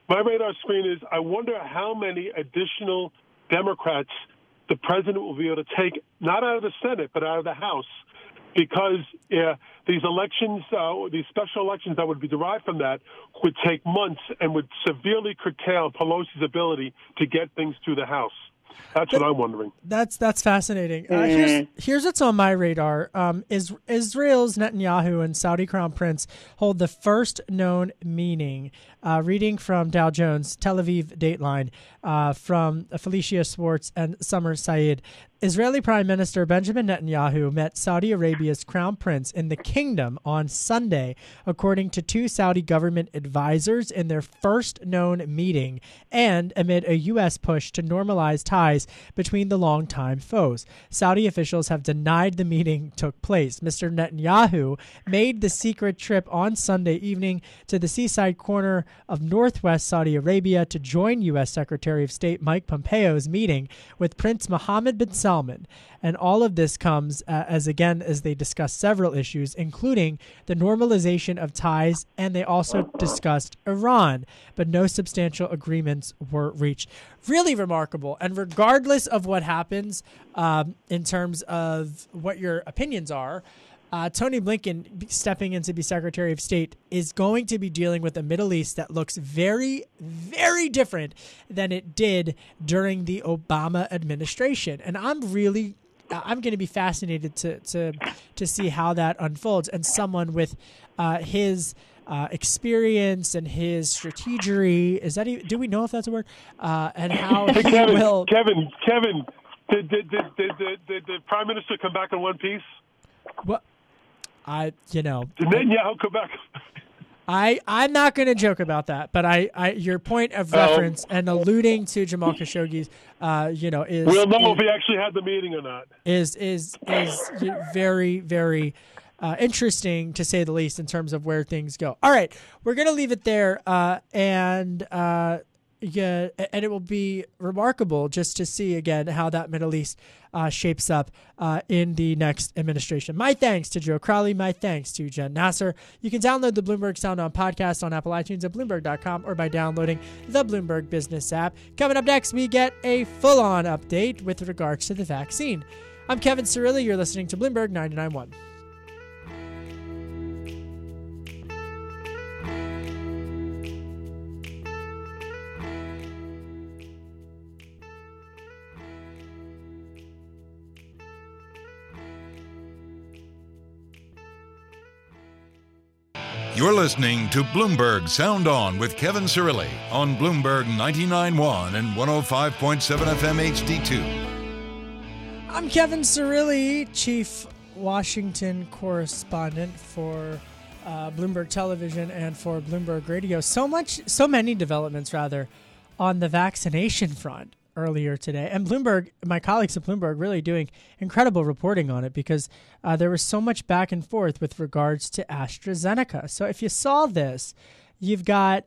My radar screen is, I wonder how many additional Democrats the president will be able to take, not out of the Senate, but out of the House, because these elections, these special elections that would be derived from that would take months and would severely curtail Pelosi's ability to get things through the House. That's what I'm wondering. That's fascinating. Here's what's on my radar. Israel's Netanyahu and Saudi Crown Prince hold the first known meeting. Reading from Dow Jones, Tel Aviv Dateline, from Felicia Swartz and Summer Saeed. Israeli Prime Minister Benjamin Netanyahu met Saudi Arabia's Crown Prince in the kingdom on Sunday, according to two Saudi government advisors in their first known meeting, and amid a U.S. push to normalize ties between the longtime foes. Saudi officials have denied the meeting took place. Mr. Netanyahu made the secret trip on Sunday evening to the seaside corner of northwest Saudi Arabia to join U.S. Secretary of State Mike Pompeo's meeting with Prince Mohammed bin Salman. And all of this comes as they discuss several issues, including the normalization of ties, and they also discussed Iran, but no substantial agreements were reached. Really remarkable. And regardless of what happens in terms of what your opinions are, Tony Blinken stepping in to be Secretary of State is going to be dealing with a Middle East that looks very, very different than it did during the Obama administration. And I'm going to be fascinated to see how that unfolds. And someone with his experience and his strategery, do we know if that's a word? And how he will. Kevin, did the Prime Minister come back in one piece? What? Did Netanyahu come back? I'm not going to joke about that, but your point of reference and alluding to Jamal Khashoggi's, is we'll know if he actually had the meeting or not. Is very, very interesting to say the least in terms of where things go. All right, we're going to leave it there, and it will be remarkable just to see again how that Middle East shapes up in the next administration. My thanks to Joe Crowley. My thanks to Jen Nasser. You can download the Bloomberg Sound On podcast on Apple iTunes at Bloomberg.com or by downloading the Bloomberg Business app. Coming up next, we get a full-on update with regards to the vaccine. I'm Kevin Cirilli. You're listening to Bloomberg 99.1. You're listening to Bloomberg Sound On with Kevin Cirilli on Bloomberg 99.1 and 105.7 FM HD2. I'm Kevin Cirilli, Chief Washington Correspondent for Bloomberg Television and for Bloomberg Radio. So many developments, on the vaccination front earlier today. And Bloomberg, my colleagues at Bloomberg, really doing incredible reporting on it because there was so much back and forth with regards to AstraZeneca. So if you saw this, you've got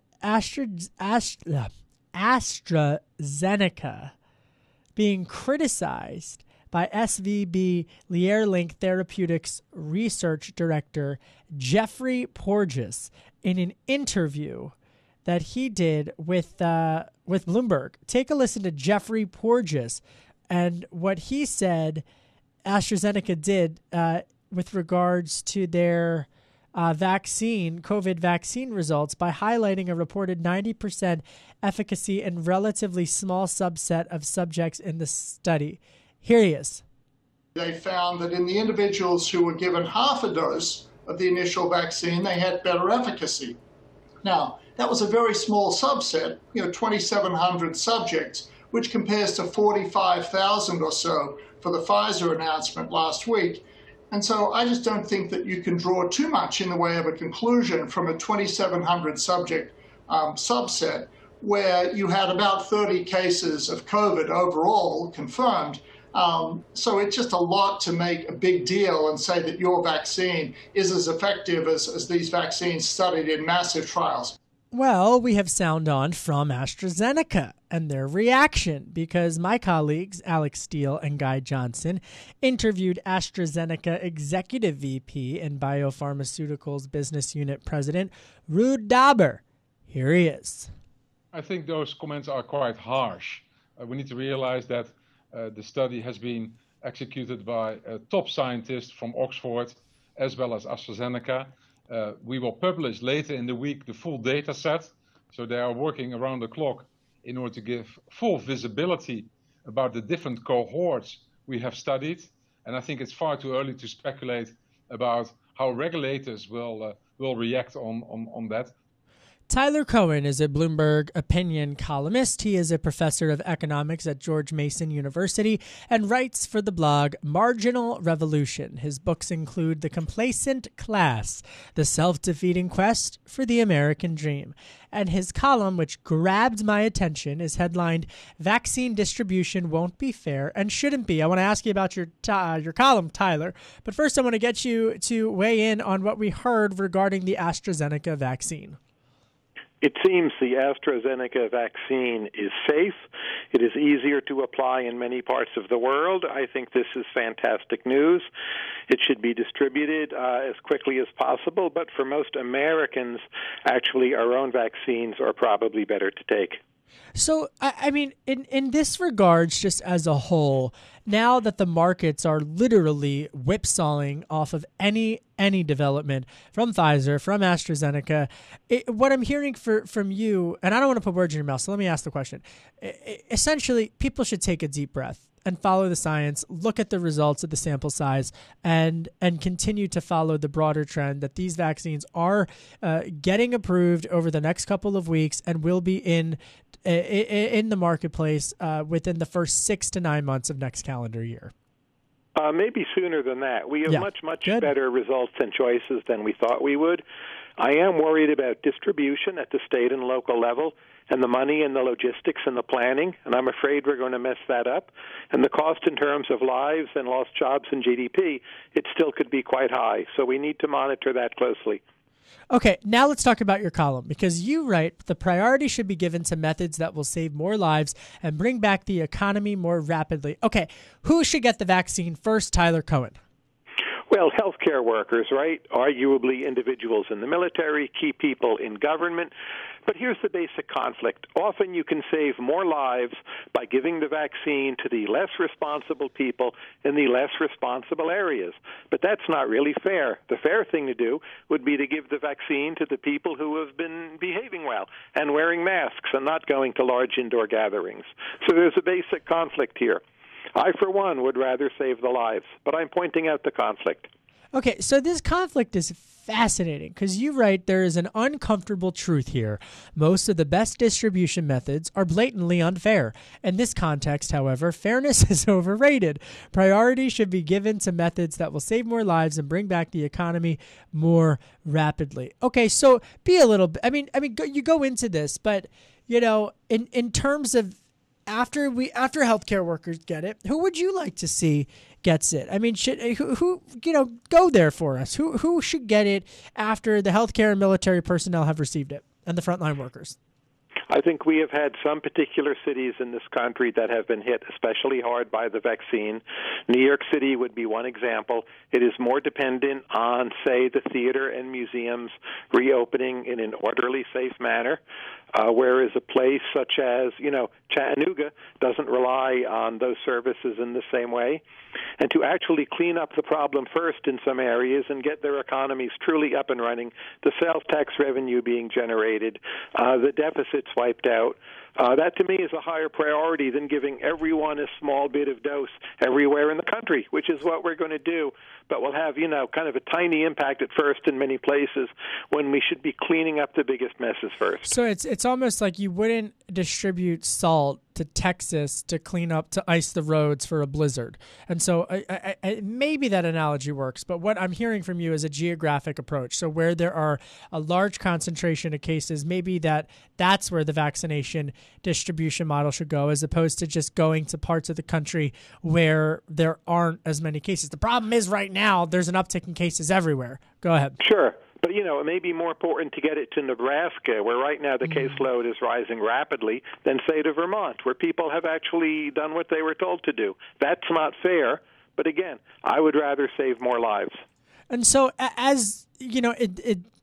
AstraZeneca being criticized by SVB Leerink Therapeutics Research Director Geoffrey Porges in an interview that he did with Bloomberg. Take a listen to Geoffrey Porges and what he said AstraZeneca did with regards to their COVID vaccine results by highlighting a reported 90% efficacy in relatively small subset of subjects in the study. Here he is. They found that in the individuals who were given half a dose of the initial vaccine, they had better efficacy. Now, that was a very small subset, 2,700 subjects, which compares to 45,000 or so for the Pfizer announcement last week. And so I just don't think that you can draw too much in the way of a conclusion from a 2,700 subject subset where you had about 30 cases of COVID overall confirmed. So it's just a lot to make a big deal and say that your vaccine is as effective as these vaccines studied in massive trials. Well, we have sound on from AstraZeneca and their reaction because my colleagues, Alex Steele and Guy Johnson, interviewed AstraZeneca Executive VP and Biopharmaceuticals Business Unit President Ruud Dabber. Here he is. I think those comments are quite harsh. We need to realize that the study has been executed by top scientists from Oxford as well as AstraZeneca. We will publish later in the week the full data set. So they are working around the clock in order to give full visibility about the different cohorts we have studied. And I think it's far too early to speculate about how regulators will react on that. Tyler Cohen is a Bloomberg opinion columnist. He is a professor of economics at George Mason University and writes for the blog Marginal Revolution. His books include The Complacent Class, The Self-Defeating Quest for the American Dream. And his column, which grabbed my attention, is headlined, Vaccine Distribution Won't Be Fair and Shouldn't Be. I want to ask you about your column, Tyler. But first, I want to get you to weigh in on what we heard regarding the AstraZeneca vaccine. It seems the AstraZeneca vaccine is safe. It is easier to apply in many parts of the world. I think this is fantastic news. It should be distributed as quickly as possible, but for most Americans, actually, our own vaccines are probably better to take. So, I mean, in this regards, just as a whole, now that the markets are literally whipsawing off of any development from Pfizer, from AstraZeneca, what I'm hearing from you, and I don't want to put words in your mouth, so let me ask the question. Essentially, people should take a deep breath and follow the science, look at the results of the sample size, and continue to follow the broader trend that these vaccines are getting approved over the next couple of weeks and will be in the marketplace within the first 6 to 9 months of next calendar year. Maybe sooner than that. We have much better results and choices than we thought we would. I am worried about distribution at the state and local level and the money and the logistics and the planning, and I'm afraid we're going to mess that up. And the cost in terms of lives and lost jobs and GDP, it still could be quite high. So we need to monitor that closely. Okay, now let's talk about your column, because you write the priority should be given to methods that will save more lives and bring back the economy more rapidly. Okay, who should get the vaccine first? Tyler Cohen. Well, healthcare workers, right? Arguably individuals in the military, key people in government. But here's the basic conflict. Often you can save more lives by giving the vaccine to the less responsible people in the less responsible areas. But that's not really fair. The fair thing to do would be to give the vaccine to the people who have been behaving well and wearing masks and not going to large indoor gatherings. So there's a basic conflict here. I, for one, would rather save the lives, but I'm pointing out the conflict. Okay, so this conflict is fascinating because you write there is an uncomfortable truth here. Most of the best distribution methods are blatantly unfair. In this context, however, fairness is overrated. Priority should be given to methods that will save more lives and bring back the economy more rapidly. Okay, so be a little bit, I mean, you go into this, but, you know, in terms of after healthcare workers get it, who would you like to see gets it? I mean, who go there for us? Who should get it after the healthcare and military personnel have received it and the frontline workers? I think we have had some particular cities in this country that have been hit especially hard by the vaccine. New York City would be one example. It is more dependent on, say, the theater and museums reopening in an orderly, safe manner, whereas a place such as, Chattanooga doesn't rely on those services in the same way. And to actually clean up the problem first in some areas and get their economies truly up and running, the sales tax revenue being generated, the deficits wiped out, that to me is a higher priority than giving everyone a small bit of dose everywhere in the country, which is what we're going to do. But we'll have, kind of a tiny impact at first in many places when we should be cleaning up the biggest messes first. So it's almost like you wouldn't distribute salt to Texas to clean up, to ice the roads for a blizzard. And so I maybe that analogy works, but what I'm hearing from you is a geographic approach. So where there are a large concentration of cases, maybe that's where the vaccination distribution model should go, as opposed to just going to parts of the country where there aren't as many cases. The problem is right now there's an uptick in cases everywhere. Go ahead. Sure. But, it may be more important to get it to Nebraska, where right now the caseload is rising rapidly, than, say, to Vermont, where people have actually done what they were told to do. That's not fair. But, again, I would rather save more lives. And so, as,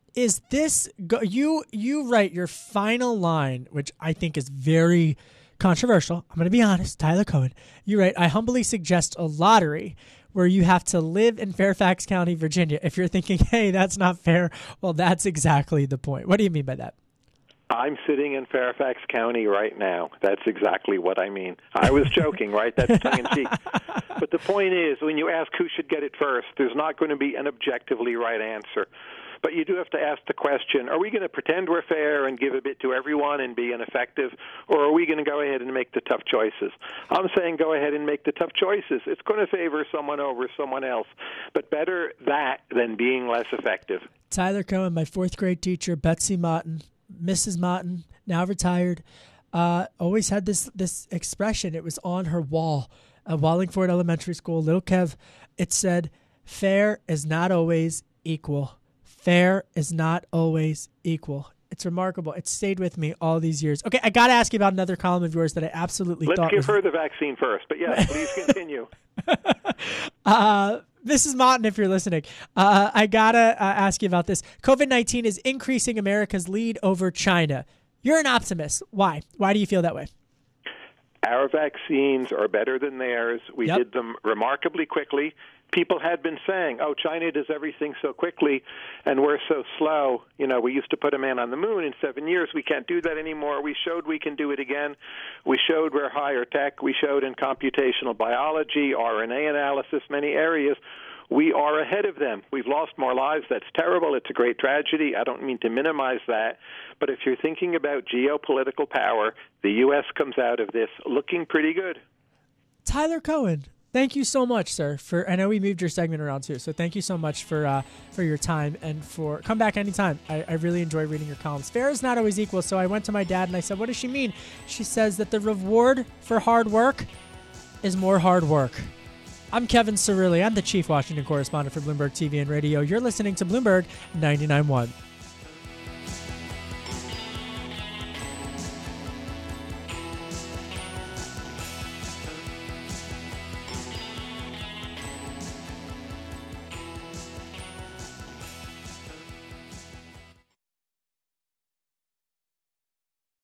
is this you write your final line, which I think is very controversial. I'm going to be honest, Tyler Cohen. You write, I humbly suggest a lottery where you have to live in Fairfax County, Virginia. If you're thinking, hey, that's not fair, well, that's exactly the point. What do you mean by that? I'm sitting in Fairfax County right now. That's exactly what I mean. I was joking, right? That's tongue-in-cheek. But the point is, when you ask who should get it first, there's not going to be an objectively right answer. But you do have to ask the question, are we going to pretend we're fair and give a bit to everyone and be ineffective, or are we going to go ahead and make the tough choices? I'm saying go ahead and make the tough choices. It's going to favor someone over someone else, but better that than being less effective. Tyler Cohen, my fourth grade teacher, Betsy Motton, Mrs. Motton, now retired, always had this expression. It was on her wall at Wallingford Elementary School, Little Kev. It said, fair is not always equal. Fair is not always equal. It's remarkable. It stayed with me all these years. Okay, I got to ask you about another column of yours that I absolutely thought was... Let's give her the vaccine first, but yes, please continue. Mrs. Motton, if you're listening, I got to ask you about this. COVID-19 is increasing America's lead over China. You're an optimist. Why? Why do you feel that way? Our vaccines are better than theirs. We did them remarkably quickly. People had been saying, oh, China does everything so quickly, and we're so slow. You know, we used to put a man on the moon in 7 years. We can't do that anymore. We showed we can do it again. We showed we're higher tech. We showed in computational biology, RNA analysis, many areas. We are ahead of them. We've lost more lives. That's terrible. It's a great tragedy. I don't mean to minimize that. But if you're thinking about geopolitical power, the U.S. comes out of this looking pretty good. Tyler Cohen, thank you so much, sir. I know we moved your segment around too, so thank you so much for your time and for come back anytime. I really enjoy reading your columns. Fair is not always equal, so I went to my dad and I said, what does she mean? She says that the reward for hard work is more hard work. I'm Kevin Cirilli. I'm the chief Washington correspondent for Bloomberg TV and Radio. You're listening to Bloomberg 99.1.